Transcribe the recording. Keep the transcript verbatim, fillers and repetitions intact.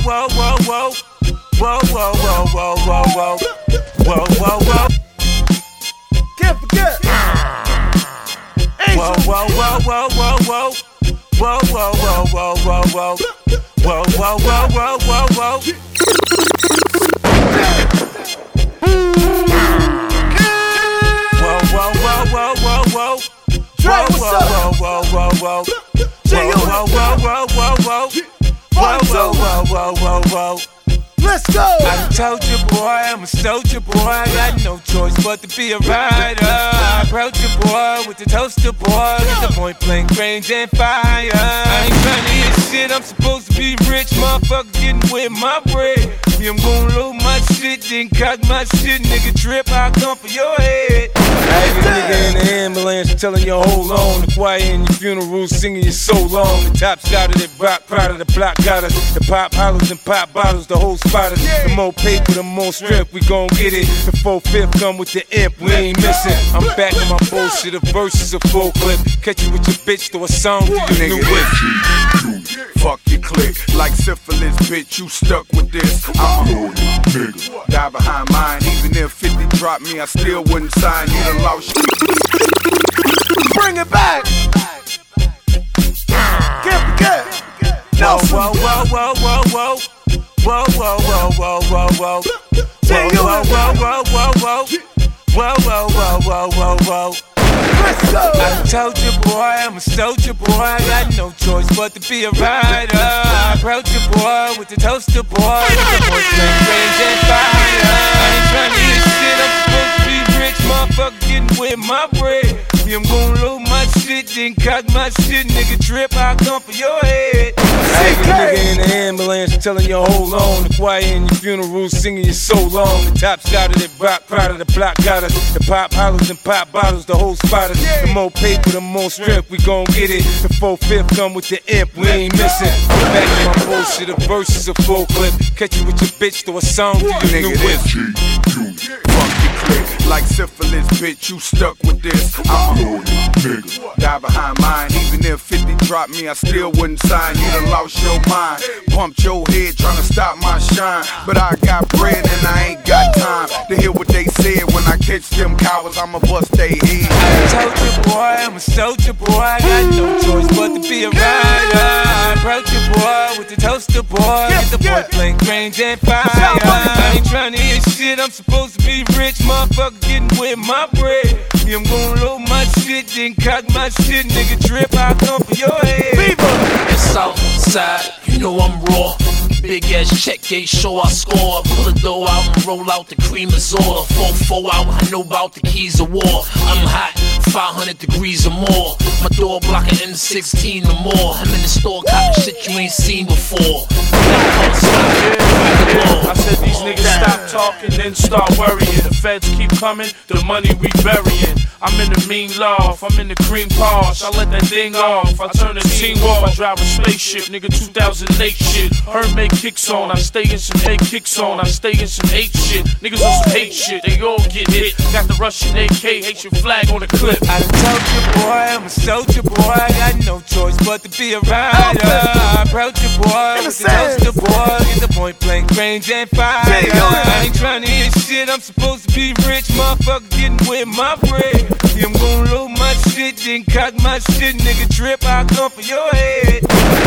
whoa, whoa, whoa. Whoa, whoa, whoa, whoa, whoa, whoa. Whoa, whoa, whoa. Can't forget. Whoa, whoa, whoa, whoa, whoa, whoa. Whoa, whoa, whoa, whoa, whoa, whoa. Whoa, whoa, whoa, whoa, whoa, whoa. Whoa, whoa, whoa, whoa, whoa, whoa. Whoa, whoa, whoa, whoa, whoa, whoa. Whoa, whoa, whoa, whoa, whoa, whoa. Whoa, whoa, whoa, whoa, whoa, whoa. Let's go! I told you, boy, I'm a soldier, boy. I got no choice but to be a rider. I approach you, boy, with the toaster, boy. Get the point blank range and fire. I ain't tryna hit shit, I'm supposed to be rich. Motherfucker getting with my bread. Me, I'm gon' load my shit, then cock my shit. Nigga trip, I'll come for your head. I had a nigga in the ambulance telling you hold on. The choir in your funeral singing you so long. The top shot of that rock, proud of the block got us. The pop hollers and pop bottles, the whole spot. The more paper, the more strength, we gon' get it. The four-fifth come with the imp, we ain't missing. I'm back in my bullshit, the verses a full clip. Catch you with your bitch, throw a song to you, new whip. Fuck your click, like syphilis, bitch, you stuck with this. I'm a loyal nigga, die behind mine. Even if fifty dropped me, I still wouldn't sign. You done lost shit. Bring it back! Can't forget! Whoa, whoa, whoa, whoa, whoa, whoa. Whoa, whoa, whoa, whoa, whoa, whoa. Whoa, whoa, whoa, whoa, whoa, whoa. Whoa, whoa, whoa, whoa, whoa, whoa. Let's go! I told you, boy, I'm a soldier, boy. I got no choice but to be a rider. I approach you, boy, with the toaster, boy. With the point blank range and fire. I ain't tryna hit shit, I'm supposed to be rich. Motherfucker getting with my bread. Me, I'm gon' load my shit, then cock my shit. Nigga trip, I'll come for your head. I had a nigga in the ambulance telling you hold on. The choir in your funeral singing you so long. The top shot of that rock, proud of the block got us. The pop hollers and pop bottles, the whole spot us. The more paper, the more strength, we gon' get it. The four-fifth come with the imp, we ain't missing. I'm back in my bullshit, the verses a full clip. Catch you with your bitch, throw a song to you, new whip. Fuck your click, like syphilis, bitch, you stuck with this. I'm a loyal nigga, die behind mine. Even if fifty dropped me, I still wouldn't sign. You done lost your mind, pumped your head tryna stop my shine. But I got bread and I ain't got time to hear what they said. When I catch them cowards, I'ma bust they head. I told you, boy, I'm a soldier, boy. I got no choice but to be a rider. I approach you, boy, with the toaster, boy. Get the point blank range and fire. I ain't tryna hit shit, I'm supposed to be rich. Motherfucker getting with my bread. Me, I'm gon' load my shit, then cock my shit. Nigga trip, I'll come for your head. It's Southside, you know I'm raw. Big ass check gate, show I score. Pull the dough out and roll out the cream is all. four four out, I know about the keys of war. I'm hot, five hundred degrees or more. My door blocking M sixteen or more. I'm in the store copy shit you ain't seen before. I said these niggas stop talking, then start worrying. The feds keep coming, the money we burying. I'm in the mean loft, I'm in the cream posh. I let that thing off, I turn the team off. I drive a spaceship, nigga, two thousand eight shit. Her make kicks on, I stay in some fake kicks on. I stay in some hate shit. Niggas on some hate shit, they all get hit. Got the Russian A K, Haitian flag on the clip. I told you, boy, I'm a soldier, boy. I got no choice but to be a rider. I approach you, boy, with the toaster, boy. Get the point blank range and fire. I ain't tryna hit shit, I'm supposed to be rich. Motherfucker getting with my bread. Yeah, I'm gon' load my shit, then cock my shit. Nigga trip, I'll come for your head.